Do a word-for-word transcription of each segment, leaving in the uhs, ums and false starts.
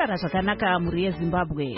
makagara zvakanaka mhuri yeZimbabwe.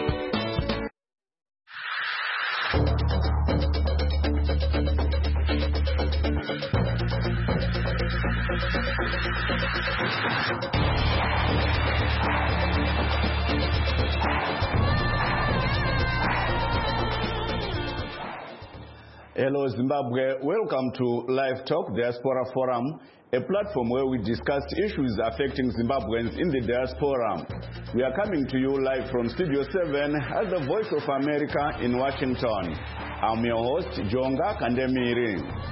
Hello Zimbabwe, welcome to Live Talk Diaspora Forum, a platform where we discuss issues affecting Zimbabweans in the diaspora. We are coming to you live from Studio seven at the Voice of America in Washington. I'm your host, Jonga Kandemiri.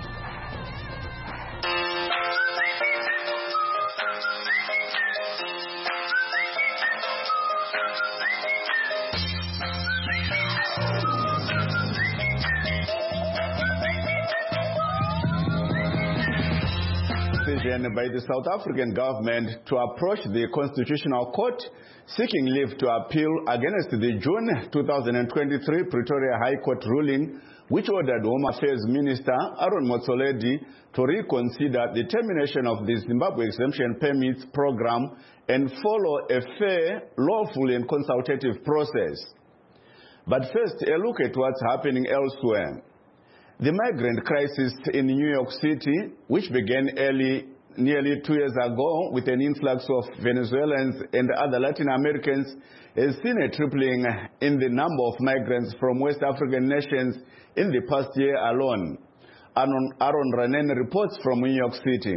By the South African government to approach the Constitutional Court seeking leave to appeal against the June two thousand twenty-three Pretoria High Court ruling which ordered Home Affairs Minister Aaron Motsoaledi to reconsider the termination of the Zimbabwe Exemption Permits program and follow a fair, lawful and consultative process. But first, a look at what's happening elsewhere. The migrant crisis in New York City, which began early nearly two years ago with an influx of Venezuelans and other Latin Americans, has seen a tripling in the number of migrants from West African nations in the past year alone. Aaron, Aaron Ranen reports from New York City.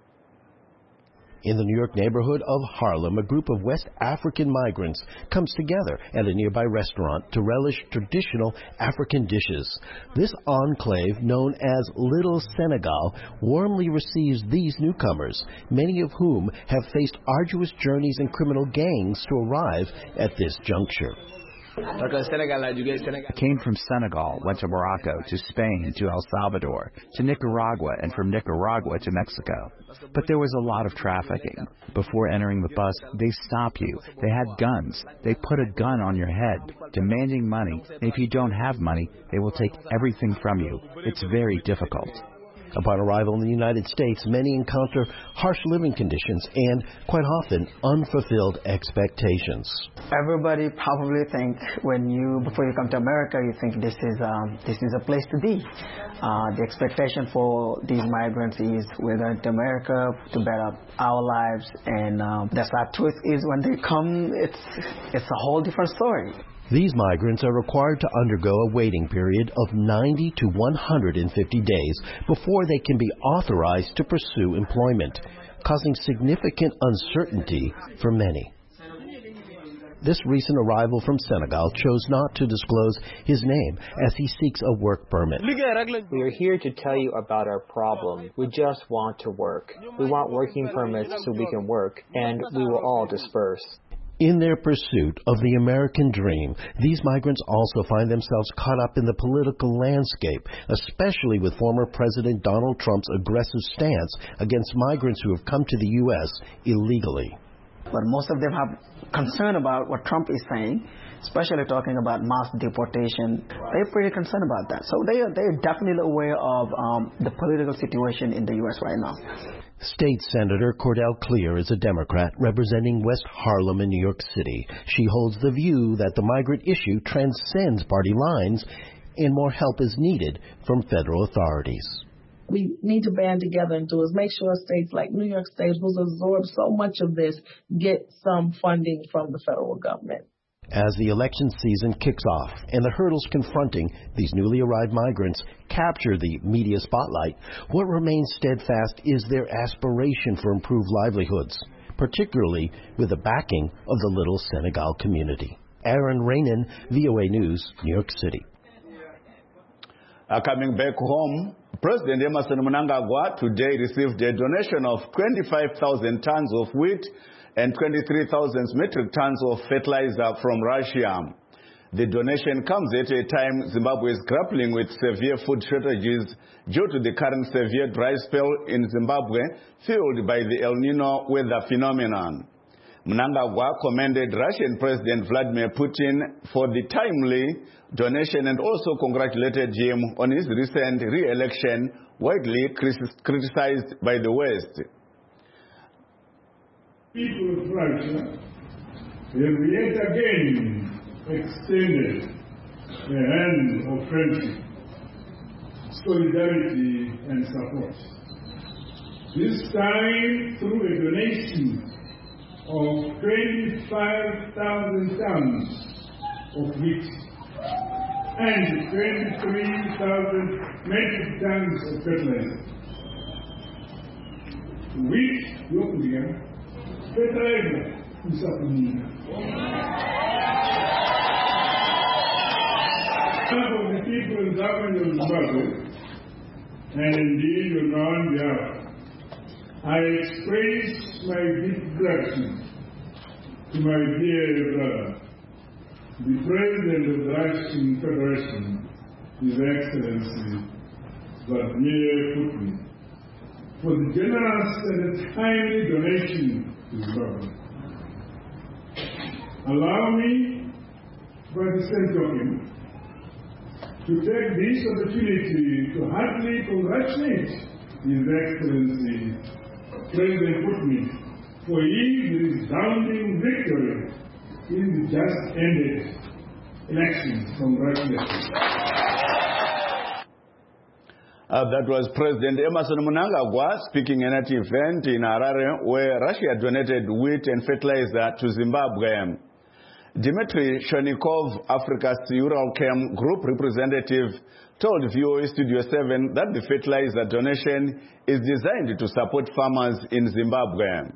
In the New York neighborhood of Harlem, a group of West African migrants comes together at a nearby restaurant to relish traditional African dishes. This enclave, known as Little Senegal, warmly receives these newcomers, many of whom have faced arduous journeys in criminal gangs to arrive at this juncture. I came from Senegal, went to Morocco, to Spain, to El Salvador, to Nicaragua, and from Nicaragua to Mexico. But there was a lot of trafficking. Before entering the bus, they stop you. They had guns. They put a gun on your head, demanding money. And if you don't have money, they will take everything from you. It's very difficult. Upon arrival in the United States, many encounter harsh living conditions and, quite often, unfulfilled expectations. Everybody probably think when you, before you come to America, you think this is um, this is a place to be. Uh, the expectation for these migrants is we're going to America to better our lives, and um, the sad truth is when they come, it's it's a whole different story. These migrants are required to undergo a waiting period of ninety to one hundred fifty days before they can be authorized to pursue employment, causing significant uncertainty for many. This recent arrival from Senegal chose not to disclose his name as he seeks a work permit. We are here to tell you about our problem. We just want to work. We want working permits so we can work, and we will all disperse. In their pursuit of the American dream, these migrants also find themselves caught up in the political landscape, especially with former President Donald Trump's aggressive stance against migrants who have come to the U S illegally. But most of them have concern about what Trump is saying, especially talking about mass deportation. They're pretty concerned about that. So they are, they're definitely aware of um, the political situation in the U S right now. State Senator Cordell Clear is a Democrat representing West Harlem in New York City. She holds the view that the migrant issue transcends party lines and more help is needed from federal authorities. We need to band together and do is make sure states like New York State, who's absorbed so much of this, get some funding from the federal government. As the election season kicks off and the hurdles confronting these newly arrived migrants capture the media spotlight, what remains steadfast is their aspiration for improved livelihoods, particularly with the backing of the Little Senegal community. Aaron Rainen, V O A News, New York City. Uh, coming back home, President Emmerson Mnangagwa today received a donation of twenty-five thousand tons of wheat and twenty-three thousand metric tons of fertilizer from Russia. The donation comes at a time Zimbabwe is grappling with severe food shortages due to the current severe dry spell in Zimbabwe, fueled by the El Nino weather phenomenon. Mnangagwa commended Russian President Vladimir Putin for the timely donation and also congratulated him on his recent re-election, widely criticized by the West. People of Russia have yet again extended a hand of friendship, solidarity, and support. This time through a donation of twenty-five thousand tons of wheat and twenty-three thousand metric tons of fertilizer. Wheat, Yokulia, fertilizer, Usapunina. Of the people and government of Zimbabwe, and indeed on my own behalf, I express my deep gratitude to my dear brother, the President of the Russian Federation, His Excellency Vladimir Putin, for the generous and timely donation to Zimbabwe. Allow me, by the same token, to take this opportunity to heartily congratulate His Excellency President Putin for his resounding victory in the just ended elections. Congratulations. Uh, that was President Emmerson Mnangagwa speaking at an event in Harare where Russia donated wheat and fertilizer to Zimbabwe. Dmitry Shonikov, Africa's Uralchem Group representative, told V O A Studio seven that the fertilizer donation is designed to support farmers in Zimbabwe.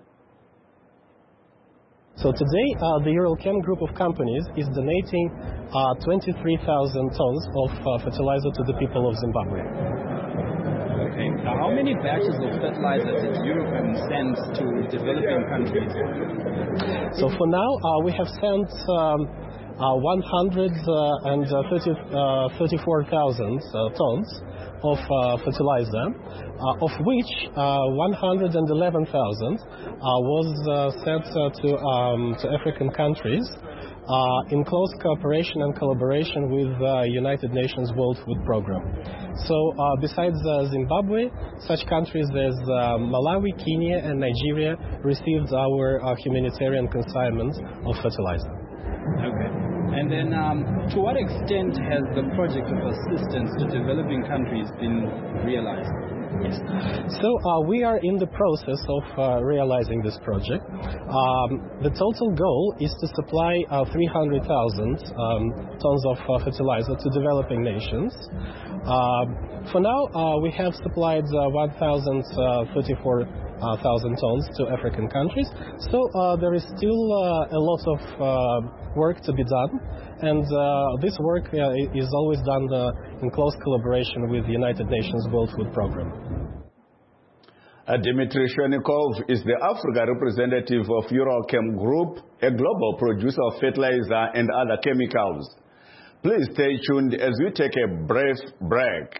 So today, uh, the Uralchem Group of companies is donating uh, twenty-three thousand tons of uh, fertilizer to the people of Zimbabwe. Okay. Now, how many batches of fertilizer did Uralchem send to developing countries? So for now, uh, we have sent um, uh, one hundred thirty-four thousand uh, tons of uh, fertilizer, uh, of which uh, one hundred eleven thousand uh, was uh, sent uh, to, um, to African countries uh, in close cooperation and collaboration with the uh, United Nations World Food Programme. So uh, besides uh, Zimbabwe, such countries as uh, Malawi, Kenya and Nigeria received our uh, humanitarian consignment of fertilizer. Okay. And then um, to what extent has the project of assistance to developing countries been realized? Yes. So uh, we are in the process of uh, realizing this project. Um, the total goal is to supply uh, three hundred thousand um, tons of uh, fertilizer to developing nations. Uh, for now, uh, we have supplied uh, one thousand thirty-four thousand tons to African countries. So uh, there is still uh, a lot of uh, work to be done, and uh, this work uh, is always done uh, in close collaboration with the United Nations World Food Programme. Uh, Dmitry Shonikov is the Africa representative of Uralchem Group, a global producer of fertilizer and other chemicals. Please stay tuned as we take a brief break.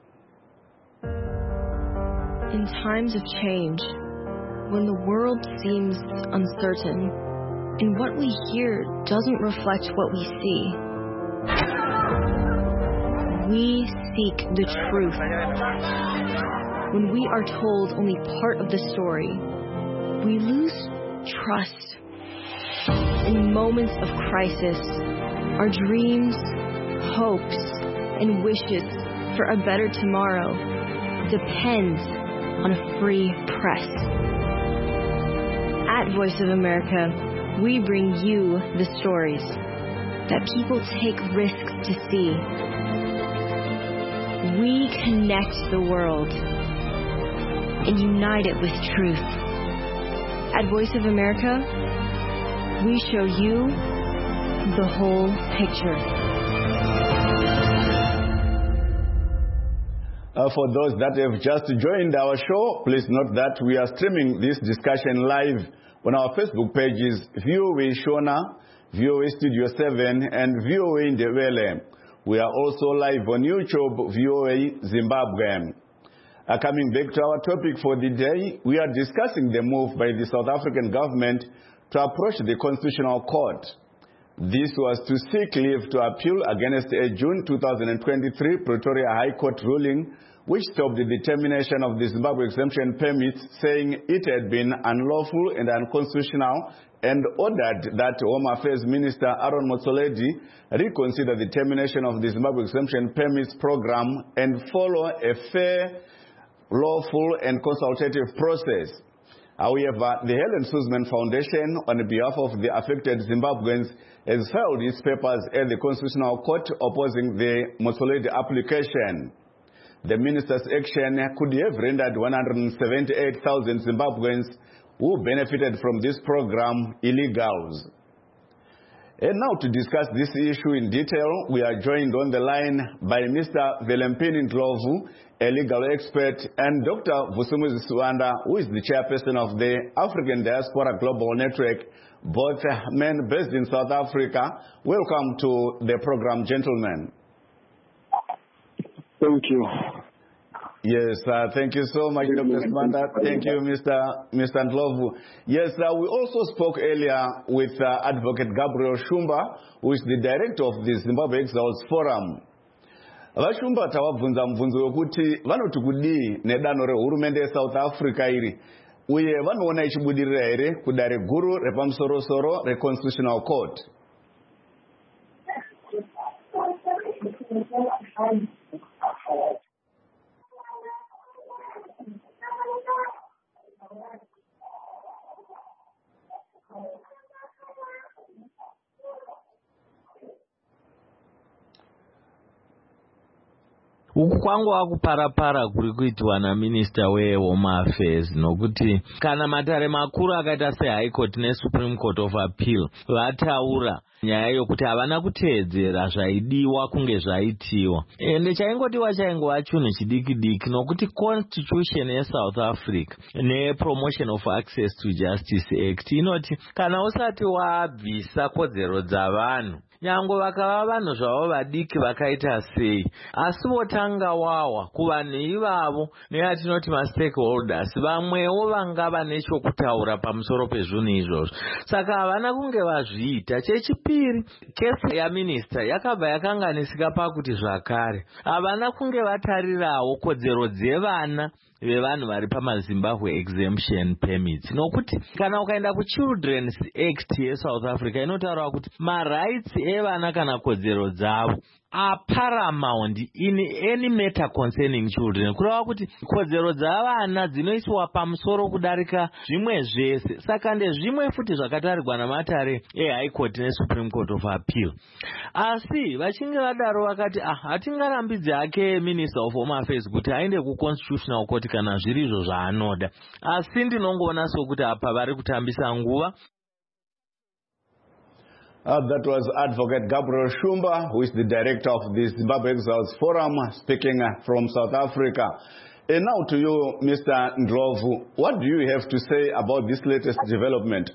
In times of change, when the world seems uncertain, and what we hear doesn't reflect what we see, we seek the truth. When we are told only part of the story, we lose trust. In moments of crisis, our dreams, hopes, and wishes for a better tomorrow depends on a free press. At Voice of America, we bring you the stories that people take risks to see. We connect the world and unite it with truth. At Voice of America, we show you the whole picture. Uh, for those that have just joined our show, please note that we are streaming this discussion live on our Facebook pages, V O A Shona, V O A Studio seven, and V O A Ndebele. We are also live on YouTube, V O A Zimbabwe. Uh, coming back to our topic for the day, we are discussing the move by the South African government to approach the Constitutional Court. This was to seek leave to appeal against a June two thousand twenty-three Pretoria High Court ruling which stopped the termination of the Zimbabwe exemption permits, saying it had been unlawful and unconstitutional, and ordered that Home Affairs Minister Aaron Motsoaledi reconsider the termination of the Zimbabwe exemption permits program and follow a fair, lawful and consultative process. However, the Helen Suzman Foundation, on behalf of the affected Zimbabweans, has filed its papers at the Constitutional Court opposing the Motsoaledi application. The minister's action could have rendered one hundred seventy-eight thousand Zimbabweans who benefited from this program illegals. And now to discuss this issue in detail, we are joined on the line by Mister Velempini Ndlovu, a legal expert, and Doctor Vusumuzi Suwanda, who is the chairperson of the African Diaspora Global Network, both men based in South Africa. Welcome to the program, gentlemen. Thank you. Yes, uh, thank you so much, Doctor Suwanda. Thank you, Mister Mister Ndlovu. Yes, uh, we also spoke earlier with uh, Advocate Gabriel Shumba, who is the director of the Zimbabwe Exiles Forum. Vashumba tawabvunza mvunzo wekuti vanoti kudii nedanho rehurumende yeSouth Africa iri uye vanoona ichibudirira here kudare guru repamusoro-soro reConstitutional Court. Uku kwangwa kuparapara kuri kuitwa naMinista weHome Affairs nokuti kana matare makuru akaita seHigh Court neSupreme Court of Appeal vataura nyaya yokuti havana kuteedzera zvaidiwa kunge zvaitiwa. Ende chaingodiwa chaingova chinhu chidiki diki nokuti Constitution yeSouth Africa nePromotion of Access to Justice Act inoti kana usati wabvisa kodzero dzavanhu nyangwe vakava vanhu zvavo vadiki vakaita sei, asi votanga wawa kuvanhu ivavo neyatinoti mastakeholders vamwewo vangava nechokutaura pamusoro pezvinhu izvozvo. Saka havana kunge vazviita. Chechipiri, kesi yaminista yakabva yakanganisika pakuti zvakare havana kunge vatarirawo kodzero dzevana vevanhu vari pamaZimbabwe exemption permits, nokuti kana ukaenda kuChildren's Act yeSouth Africa inotaura kuti marights evana kana kodzero dzavo are paramount in any matter concerning children. Kureva kuti kodzero dzavana dzinoiswa pamusoro kudarika zvimwe zvese. Saka ndezvimwe futi zvakatarirwa namatare eHigh Court neSupreme Court of Appeal. Asi vachinge vadaro vakati ah hatingarambidzi hake Minister of Home Affairs kuti aende kuConstitutional Court kana zviri izvo zvaanoda. Asi ndinongoona sokuti apa vari kutambisa nguva. Uh, that was Advocate Gabriel Shumba, who is the director of the Zimbabwe Exiles Forum, speaking uh, from South Africa. And now to you, Mister Ndlovu, what do you have to say about this latest development?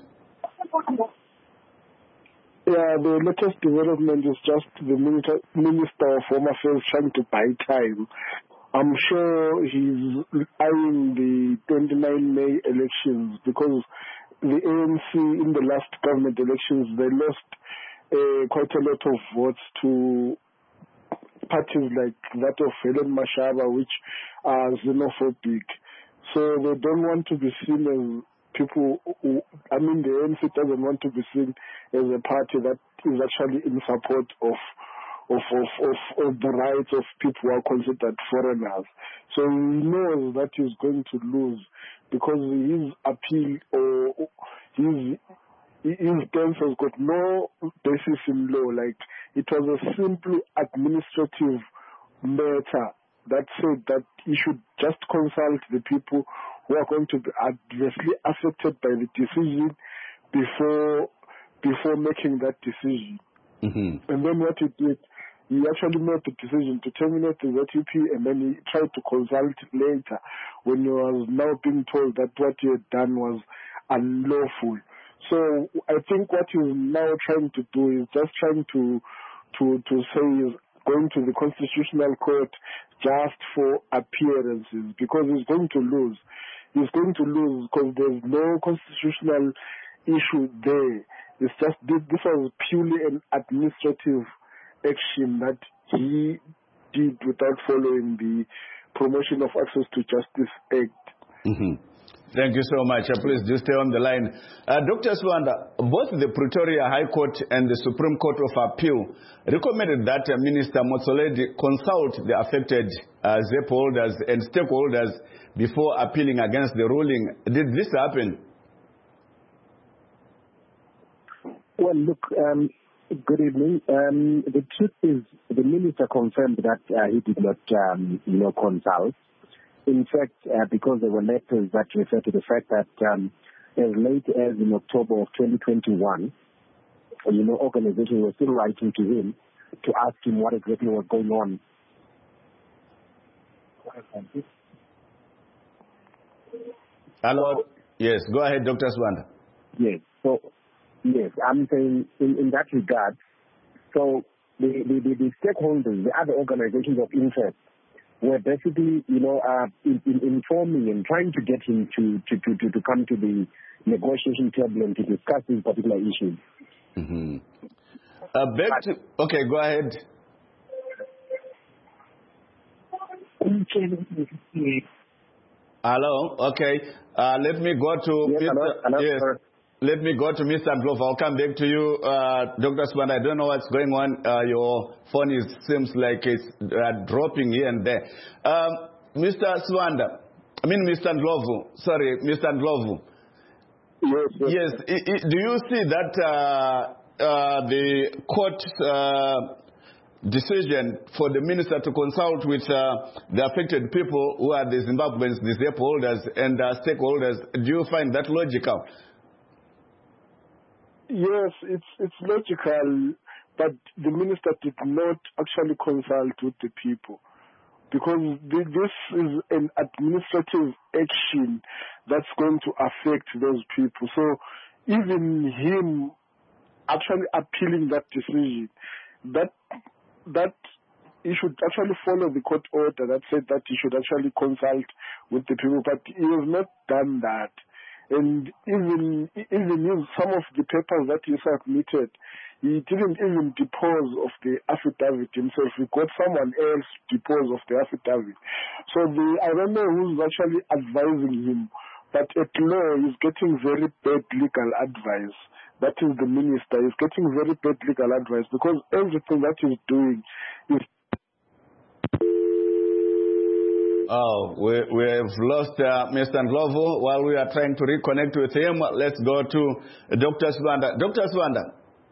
Yeah, the latest development is just the Minister, Minister of Home Affairs trying to buy time. I'm sure he's eyeing the twenty-ninth of May elections because the A N C in the last government elections, they lost uh, quite a lot of votes to parties like that of Helen Mashaba, which are xenophobic. So they don't want to be seen as people who, I mean, the A N C doesn't want to be seen as a party that is actually in support of Of, of, of, of the rights of people who are considered foreigners. So he knows that he's going to lose because his appeal or his his case has got no basis in law. Like, it was a simple administrative matter that said that he should just consult the people who are going to be adversely affected by the decision before before making that decision. Mm-hmm. And then what he did, he actually made the decision to terminate the Z U P, and then he tried to consult later when he was now being told that what he had done was unlawful. So I think what he's now trying to do is just trying to to to say he's going to the Constitutional Court just for appearances, because he's going to lose. He's going to lose because there's no constitutional issue there. It's just this, this was purely an administrative action that he did without following the Promotion of Access to Justice Act. Mm-hmm. Thank you so much. Uh, please do stay on the line. Uh, Doctor Swanda, both the Pretoria High Court and the Supreme Court of Appeal recommended that uh, Minister Motsoaledi consult the affected uh, Z E P holders and stakeholders before appealing against the ruling. Did this happen? Well, look, um, good evening. Um, the truth is the minister confirmed that uh, he did not, um, you know, consult. In fact, uh, because there were letters that refer to the fact that um, as late as in October of twenty twenty-one, you know, organizations were still writing to him to ask him what exactly was going on. Hello? Yes, go ahead, Doctor Swanda. Yes, so, yes, I'm saying in, in that regard, so the, the, the, the stakeholders, the other organizations of interest, were basically, you know, uh, in, in informing and trying to get him to, to, to, to, to come to the negotiation table and to discuss these particular issues. Mm-hmm. Uh, back to, okay, go ahead. Hello, okay. Uh, let me go to yes, Mister Hello, hello, yes. Sir. Let me go to Mister Glove. I'll come back to you, uh, Doctor Swanda. I don't know what's going on. Uh, your phone is, seems like it's uh, dropping here and there. Um, Mister Swanda, I mean Mister Ndlovu. Sorry, Mister Ndlovu. Yes. Yes. yes I, I, do you see that uh, uh, the court uh, decision for the minister to consult with uh, the affected people who are the Zimbabweans, the Z E P holders and uh, stakeholders? Do you find that logical? Yes, it's it's logical, but the minister did not actually consult with the people, because the, this is an administrative action that's going to affect those people. So even him actually appealing that decision, that that he should actually follow the court order that said that he should actually consult with the people, but he has not done that. And even even in some of the papers that he submitted, he didn't even depose of the affidavit himself. He got someone else to depose of the affidavit. So the, I don't know who's actually advising him, but at law he's getting very bad legal advice. That is the minister. He's getting very bad legal advice, because everything that he's doing is... Oh, we, we have lost uh, Mister Ndlovu. While we are trying to reconnect with him, let's go to Doctor Swanda. Doctor Swanda.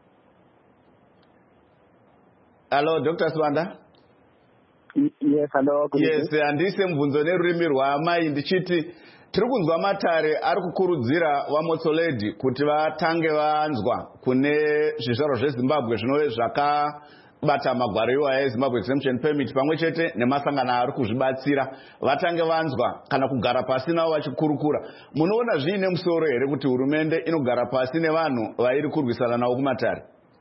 Hello, Doctor Swanda. Yes, hello. Yes, andise mubvunzo nerurimi rwaamai ndichiti tiri kunzwa matare ari kukurudzira vaMotsoaledi kuti vatange vanzwa kune zvizvarwa zveZimbabwe zvinove zvaka bata magwaro iwayo eZimbabwe Exemption Permit pamwe chete nemasangano ari kuzvibatsira vatange vanzwa kana kugara pasi navo vachikurukura. Munoona zviine musoro here kuti hurumende inogara pasi nevanhu vairi kurwisana navo kumatare?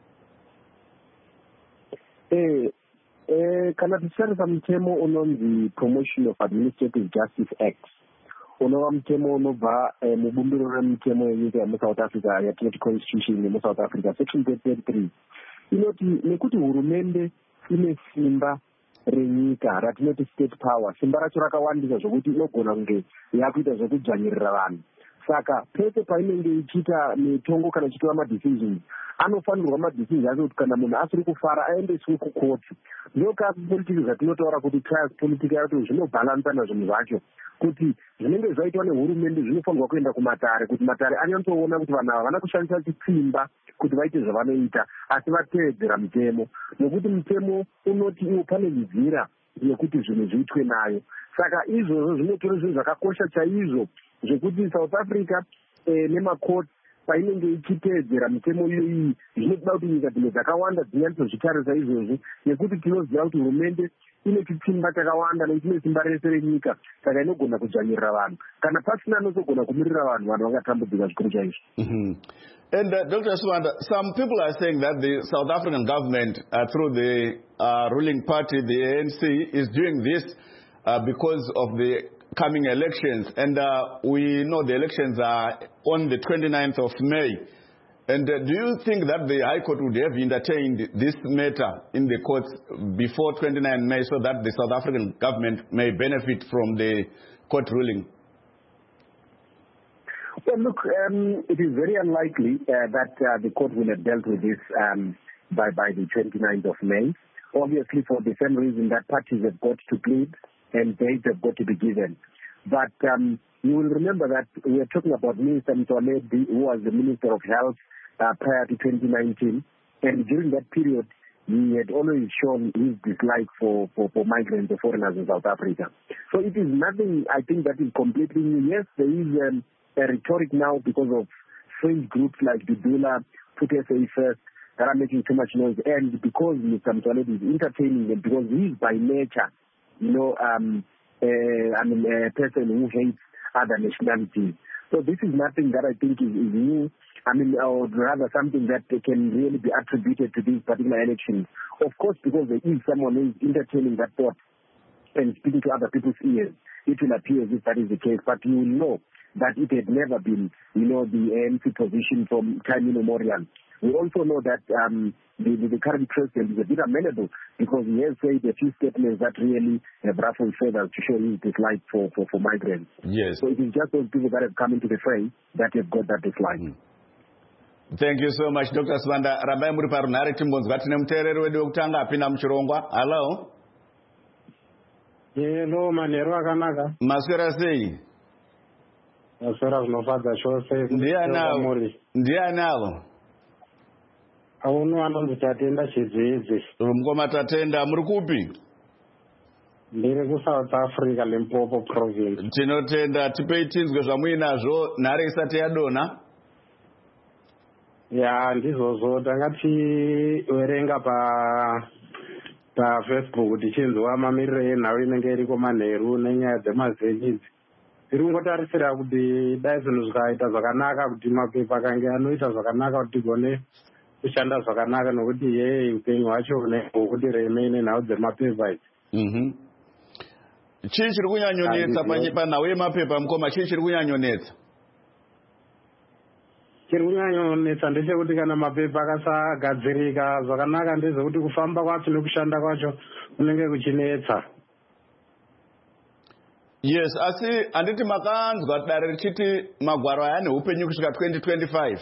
Eh, eh, kana tichitarisa mutemo unonzi Promotion of Administrative Justice Act, unova mutemo unobva eh, mubumbiro remutemo yenyika yemuSouth Africa yatinoti Constitution yemuSouth Africa Section thirty-three. Inoti nekuti hurumende ine simba renyika ratinoti state power, simba racho rakawandisa zvokuti inogona kunge yakuita zvekudzvanyirira vanhu. Saka pese painenge ichiita mitongo kana ichitora madecisions, anofanirwa madecisions acho kuti kana munhu asiri kufara aendeswe kukoti. Ndoka politiki zvatinotaura kuti trials politika yacho zvinobhalansana zvinhu zvacho, kuti zvinenge zvaitwa nehurumende zvinofanirwa kuenda kumatare, kuti matare anyatsoona kuti vanhu ava havana kushandisa chitsimba kuti vaite zvavanoita, asi vateedzera mutemo. Nokuti mutemo unoti iwo pane nzira yekuti zvinhu zviitwe nayo. Saka izvozvo zvinotora zvinhu zvakakosha chaizvo zvekuti South Africa eh, nemakoti painenge ichiteedzera mitemo iyoyi zvinoda kuti nyika dzimwe dzakawanda dzinyatsotarisa izvozvi, nekuti tinoziva kuti hurumende ine chitsimba chakawanda nekuti ine simba rese renyika, saka inogona kudzvanyirira vanhu. Kana pasina anozogona kumirira vanhu, vanhu vangatambudzika zvikuru chaizvo. And uh, Doctor Swanda, some people are saying that the South African government, uh, through the uh, ruling party, the A N C, is doing this uh, because of the coming elections. And uh, we know the elections are on the twenty-ninth of May. And uh, do you think that the High Court would have entertained this matter in the courts before the twenty-ninth of May so that the South African government may benefit from the court ruling? Well, look, um, it is very unlikely uh, that uh, the court will have dealt with this um, by, by the twenty-ninth of May. Obviously, for the same reason that parties have got to plead and dates have got to be given. But um, you will remember that we are talking about Minister Mtsoaledi, who was the Minister of Health uh, prior to twenty nineteen. And during that period, he had always shown his dislike for, for, for migrants or foreigners in South Africa. So it is nothing, I think, that is completely new. Yes, there is um, a rhetoric now because of fringe groups like Dudula, Put S A First, that are making too much noise. And because Mister Mtsoaledi is entertaining them, because he is by nature, you know, um, uh, I mean, a person who hates other nationalities. So this is nothing that I think is, is new. I mean, or rather something that can really be attributed to these particular elections. Of course, because there is someone who is entertaining that thought and speaking to other people's ears, it will appear as if that is the case. But you will know that it had never been, you know, the A N C position from time immemorial. We also know that um, the, the, the current president is a bit amenable because he has said a few statements that really have ruffled feathers to show his dislike for, for, for migrants. Yes. So it is just those people that have come into the fray that have got that dislike. Mm. Thank you so much, Doctor Sibanda. Rabai muri parunare timbonzwa tine muteereri wedu wekutanga apinda muchirongwa. Hello. Hello, manheru akanaka. Maswera sei? Maswera zvinofadza chose. Ndianawo. Ndianawo. Auno anonzi Tatenda Chidzidzi. Mukoma Tatenda, muri kupi? Ndiri kuSouth Africa, Limpopo province. Tinotenda, tipei tinzwe zvamuinazvo nhare isati yadonha. Ya, ndizvozvo takativerenga pa paFacebook tichinzwa mamiriro enhau inenge iriko manheru nenyaya dzemazeni idzi. Tiri kungotarisira kuti dai zvinhu zvikaita zvakanaka kuti mapepa akange anoita zvakanaka kuti tigone kushanda zvakanaka nokuti yeye upenyu hwacho hwekuti reme nenhau dzemapepa idzi. Mhm. Chii chiri kunyanyonetsa panhau yemapepa mukoma, chii chiri kunyanyonetsa? Chiri kunyanyonetsa ndechekuti kana mapepa akasagadzirika zvakanaka ndezvekuti kufamba kwacho nekushanda kwacho kunenge kuchinetsa. Yes, asi handiti makanzwa dare richiti magwaro aya ane upenyu kusvika twenty twenty-five.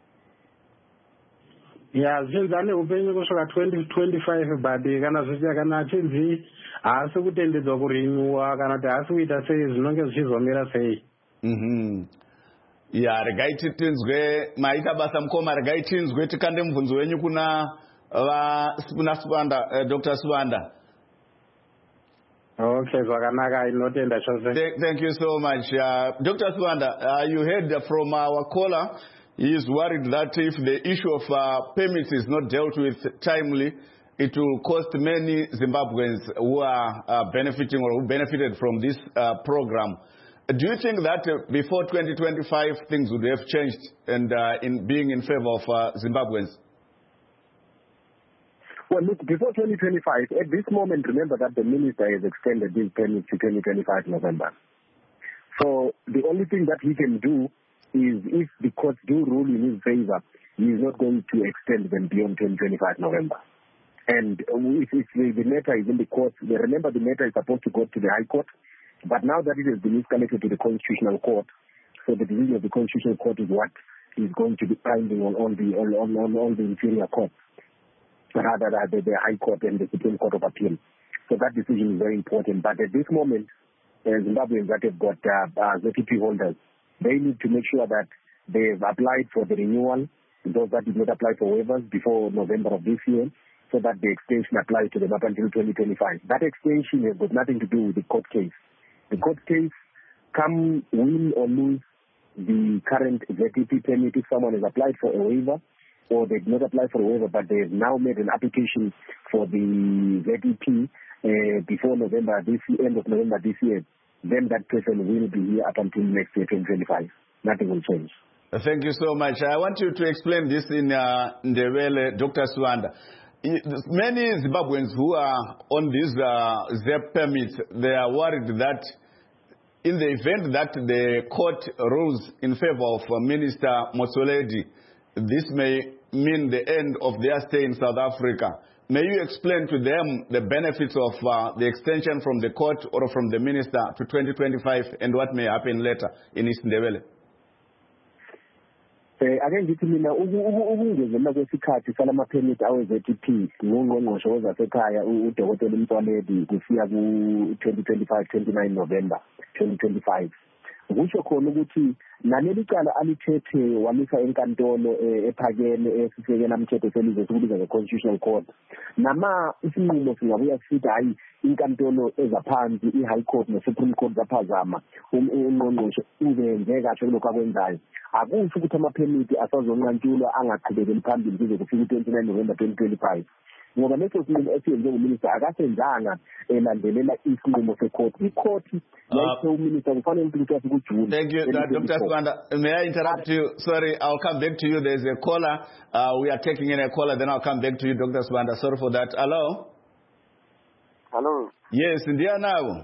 Ya, zvinzi ane upenyu kusvika twenty twenty-five but kana zvichita kana achinzi haasi kutendedzwa kurinyuwa kana kuti haasi kuita sei zvinonge zvichizomira sei. Mhm. Ya, regai tinzwe maita basa mukoma, regai tinzwe tikande mubvunzo wenyu kuna va kuna Sibanda, uh, Doctor Sibanda. Okay, zvakanaka, inotenda chose. Thank you so much. Uh, Doctor Sibanda, uh, you heard from our caller. He is worried that if the issue of uh, permits is not dealt with timely, it will cost many Zimbabweans who are uh, benefiting or who benefited from this uh, program. Do you think that uh, before twenty twenty-five things would have changed and uh, in being in favor of uh, Zimbabweans? Well, look, before twenty twenty-five, at this moment, remember that the minister has extended these permits to twenty twenty-five November. So the only thing that he can do is if the courts do rule in his favor, he is not going to extend them beyond twenty twenty-five November. And if, if the, the matter is in the courts, remember the matter is supposed to go to the High Court, but now that it has been escalated to the Constitutional Court, so the decision of the Constitutional Court is what is going to be binding on, on, the, on, on, on the inferior courts, rather than the, the High Court and the Supreme Court of Appeal. So that decision is very important. But at this moment, uh, Zimbabweans that have got uh, uh, Z T P holders, they need to make sure that they've applied for the renewal, those that did not apply for waivers before November of this year, so that the extension applies to them up until twenty twenty-five. That extension has got nothing to do with the court case. The court case, come win or lose the current Z T P permit, if someone has applied for a waiver, or they did not apply for a waiver, but they have now made an application for the Z T P uh, before November this year, end of November this year, then that person will be here up until next year, twenty twenty-five. Nothing will change. Thank you so much. I want you to explain this in uh, Ndebele, Doctor Sibanda. Many Zimbabweans who are on these uh, Z E P permits, they are worried that in the event that the court rules in favor of uh, Minister Motsoaledi, this may mean the end of their stay in South Africa. May you explain to them the benefits of uh, the extension from the court or from the minister to twenty twenty-five and what may happen later in East Ndebele? Eh ake ngithi mina ukungezela kwesikhathi salamaphemiti awe-Z T P ngongqongqoshe wezasekhaya uDokotela Mtwanedi kufika ku-twenty twenty-five twenty-nine November twenty twenty-five. Kusho khona ukuthi naleli cala alithethe wamisa enkantolo ephakeme esisekela umthetho selizwe sokubiza nge-Constitutional Court. Nama isinqumo singabuya sithi hayi inkantolo ezaphansi i-High Court ne-Supreme Court zaphazama ungqongqoshe uzenze kahle kulokho akwenzayo. Akusho ukuthi amaphemiti asazonqantshulwa angaqhubekeli phambili kuze kufike twenty-nine November twenty twenty-five. Ngoba leso sinqumo esiyenze uminister akasenzanga elandelela isinqumo secourt. I-court yayithe uminister kufanele ukuthi athi kuJune. Thank you, uh, Doctor Sibanda. May I interrupt you? Sorry, I'll come back to you. There's a caller. Uh, we are taking in a caller, then I'll come back to you, Doctor Sibanda. Sorry for that. Hello? Hello? Yes, India now.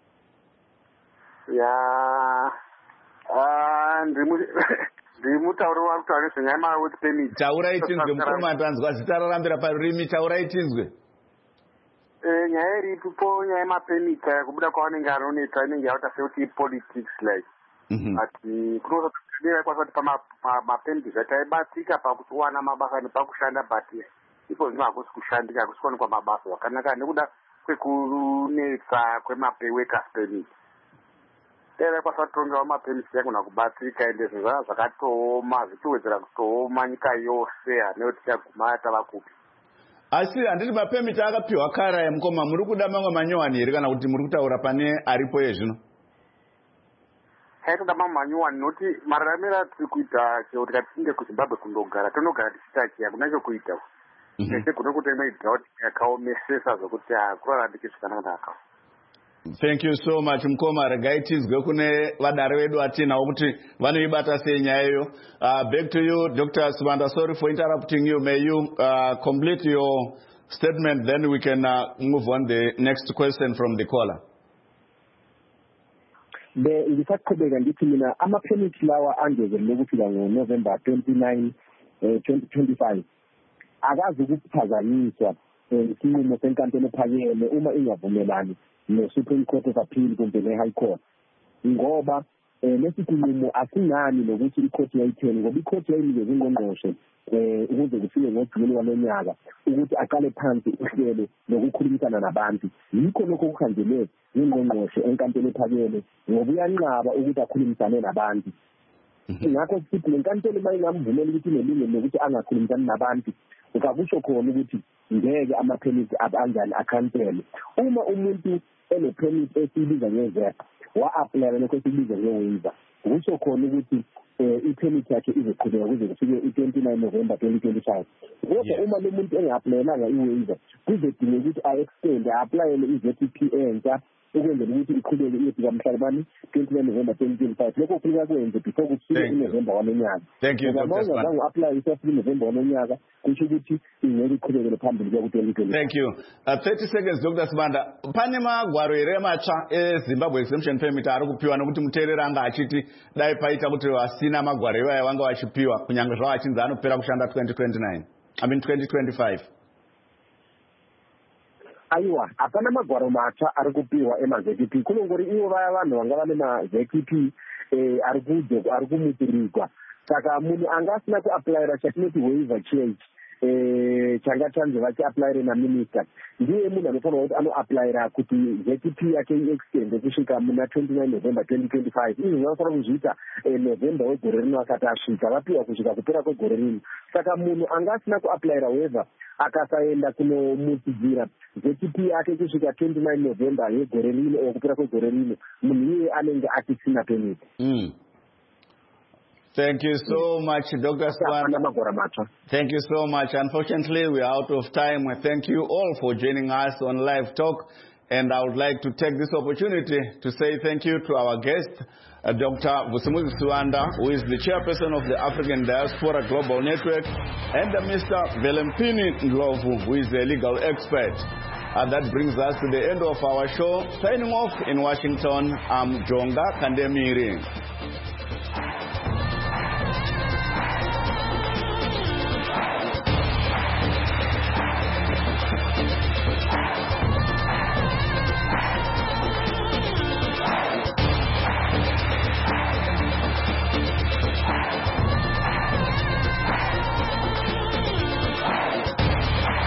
Yeah. Uh, ndimutauri wakutaura senyama with permit. Taura itinzwe mukoma tanzwa zita rarambira parurimi taura itinzwe. Eh nyaya iripo nyaya mapemit kubuda kwavanenge anoita inenge yaita sekuti politics like. Mhm. Ati kunoza kudira kwasati pama mapemit zvataibatsika pakuti wana mabasa nepakushanda but ipo zvino hakusi kushandika hakusikoni kwa mabasa wakanaka nekuda kwekunetsa kwemapeworkers permit. Tera kwasatondwa amapemisi yakuna kubatsika ende zvinhu zvakatooma zvichiwedzera kutooma nyika yose hanekuti tichaguma tava kupi. Asi handiti mapemiti akapiwa kara yamukoma muri kuda mamwe manyowani here kana kuti muri kutaura pane aripo yezvino? Haitoda mamwe manyowani noti mararamiro atiri kuita kuti katichinge kuZimbabwe kundogara tonogara tichitachiya kuna chokuita. Ese kuno kutemba idrought yakaomesesa zvokuti kurarambike zvakanaka. Thank you so much mukoma regaitizwe kune vadare vedu atinavo kuti vanoibata sei nyaya iyo. Uh, back to you Doctor Sibanda, sorry for interrupting you. May you uh, complete your statement, then we can uh, move on the next question from the caller. The ngisaqhubeka ngithi mina ama-permit lawa angezelele ukufika ngo-November twenty-nine twenty twenty-five akazi ukuphazanyiswa isinqumo senkantolo ephakeme uma ingavumelani ne-Supreme Court of Appeal kumbe ne-High Court. Ngoba lesisinqumo asinani nokuthi i-court yayitheni ngoba i-court yayinikeza ungqongqoshe ukuze kufike ngoJuni walonyaka ukuthi aqale phansi uhlelo lokukhulumisana nabantu. Yikho lokho kuhanjelwe ungqongqoshe enkantolo ephakeme ngoba uyanqaba ukuthi akhulumisane nabantu. Ngakho sithi lenkantolo mayingamvumela ukuthi nelungelo lokuthi angakhulumisani nabantu ukakusho khona ukuthi ngeke ama-permit abanjani akhansele. Uma umuntu ene-permit esibiza nge-Z E P wa-aplayela lokho esibiza nge-waiver kusho khona ukuthi i-permit yakhe izoqhubeka kuze kufike i-twenty-nine November twenty twenty-five. Kodwa uma lo muntu enga-aplayelanga i-waiver kuzodinga ukuthi a-extend a-aplayele i-Z T P entsha ukwenzela ukuthi iqhubeke iyefika mhla bani twenty-nine November twenty twenty-five. Lokho kufuneka kwenze before kufike uNovember walonyaka. Thank you, Doctor Sibanda. Ngoba apply isafika uNovember walonyaka kusho ukuthi ingeke iqhubekele phambili kuya ku-twenty twenty. Thank you. Uh, thirty seconds Doctor Sibanda. Pane magwaro here matsva eZimbabwe exemption permit ari kupiwa nokuti muteereri anga achiti dai paita kuti vasina magwaro iwaya vanga vachipiwa kunyange zvavo achinzi anopera kushanda twenty twenty-nine. I mean twenty twenty-five. Aiwa hapana magwaro matsva ari kupiwa ema-Z T P kunongori ivo vaya vanhu vanga vane ma-Z T P ari kudzo ari kumutirigwa. Saka munhu anga asina kuaplayira chatinoti waiver change changa chanzi vachiaplayire naminister ndiye munhu anofanira kuti anoaplayira kuti Z T P yake iextende kusvika muna twenty-nine November twenty twenty-five. Izvi zvinofanira kuzviita November wegore rino asati asvika vapiwa kusvika kupera kwegore rino. Saka munhu anga asina kuaplayira waiver akasaenda kunomutsidzira Z T P yake kusvika twenty-nine November yegore rino o kupera kwegore rino munhu iye anenge asisina permit. Mm. Thank you so much, Doctor Sibanda. Thank you so much. Unfortunately, we are out of time. Thank you all for joining us on Live Talk. And I would like to take this opportunity to say thank you to our guest, uh, Doctor Vusimuzi Siwanda, who is the chairperson of the African Diaspora Global Network, and uh, Mister Velempini Ndlovu, who is a legal expert. And that brings us to the end of our show. Signing off in Washington, I'm Jonga Kandemiri.